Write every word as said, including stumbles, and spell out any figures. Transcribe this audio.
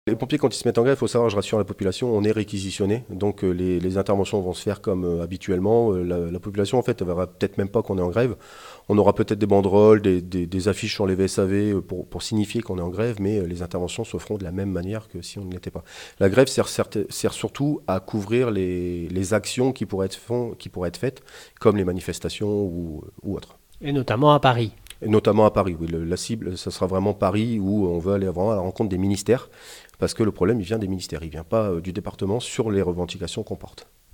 Les pompiers, quand ils se mettent en grève, il faut savoir, je rassure la population, on est réquisitionné. Donc euh, les, les interventions vont se faire comme euh, habituellement. Euh, la, la population, en fait, ne verra peut-être même pas qu'on est en grève. On aura peut-être des banderoles, des, des- des affiches sur les V S A V euh, pour, pour signifier qu'on est en grève, mais euh, les interventions se feront de la même manière que si on ne l'était pas. La grève sert, certes- sert surtout à couvrir les, les actions qui pourraient être, font- qui pourraient être faites, comme les manifestations ou, ou autres. Et notamment à Paris. Et notamment à Paris, oui. Le- la cible, ce sera vraiment Paris où on veut aller vraiment à la rencontre des ministères, parce que le problème, il vient des ministères, il ne vient pas euh, du département sur les revendications qu'on porte.